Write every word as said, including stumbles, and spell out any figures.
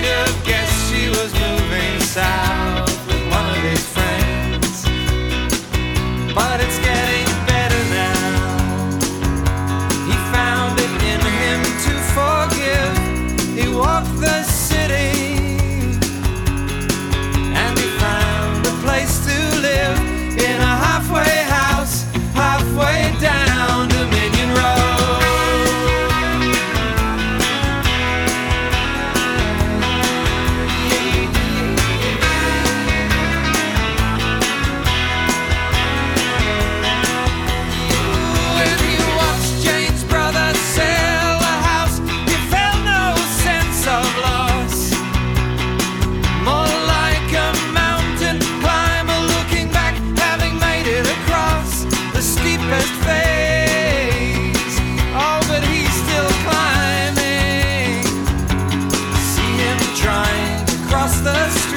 have guessed she was moving south with one of his friends. But it's getting better now. He found it in him to forgive. He walked the city and he found a place to live in a halfway house, halfway down Dominion Road. When you watched Jane's brother sell a house, you felt no sense of loss. More like a mountain climber looking back, having made it across the steepest phase. Oh, but he's still climbing. See him trying to cross the street.